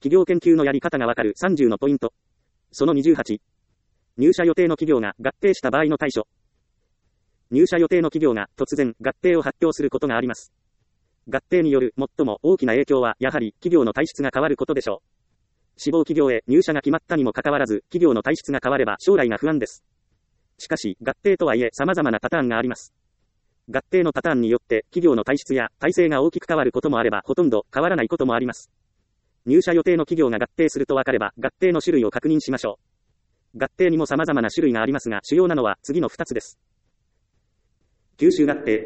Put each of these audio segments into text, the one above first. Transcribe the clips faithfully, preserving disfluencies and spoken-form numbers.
企業研究のやり方がわかるさんじゅうのポイント。そのにじゅうはち。入社予定の企業が合併した場合の対処。入社予定の企業が突然合併を発表することがあります。合併による最も大きな影響はやはり企業の体質が変わることでしょう。志望企業へ入社が決まったにもかかわらず、企業の体質が変われば将来が不安です。しかし、合併とはいえ様々なパターンがあります。合併のパターンによって企業の体質や体制が大きく変わることもあれば、ほとんど変わらないこともあります。入社予定の企業が合併すると分かれば、合併の種類を確認しましょう。合併にも様々な種類がありますが、主要なのは次のふたつです。吸収合併。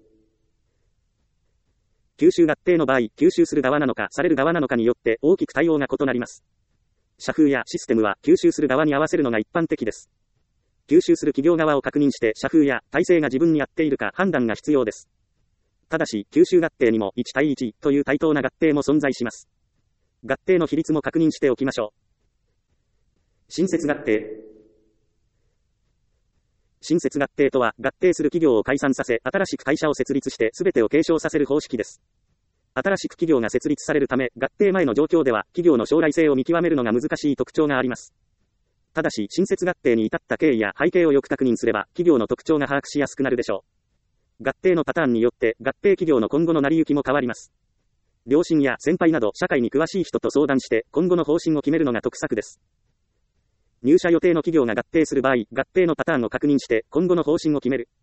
吸収合併の場合、吸収する側なのかされる側なのかによって大きく対応が異なります。社風やシステムは吸収する側に合わせるのが一般的です。吸収する企業側を確認して社風や体制が自分に合っているか判断が必要です。ただし、吸収合併にもいち対いちという対等な合併も存在します。合併の比率も確認しておきましょう。新設合併。新設合併とは、合併する企業を解散させ、新しく会社を設立して全てを継承させる方式です。新しく企業が設立されるため、合併前の状況では、企業の将来性を見極めるのが難しい特徴があります。ただし、新設合併に至った経緯や背景をよく確認すれば、企業の特徴が把握しやすくなるでしょう。合併のパターンによって、合併企業の今後の成り行きも変わります。両親や先輩など、社会に詳しい人と相談して、今後の方針を決めるのが得策です。入社予定の企業が合併する場合、合併のパターンを確認して、今後の方針を決める。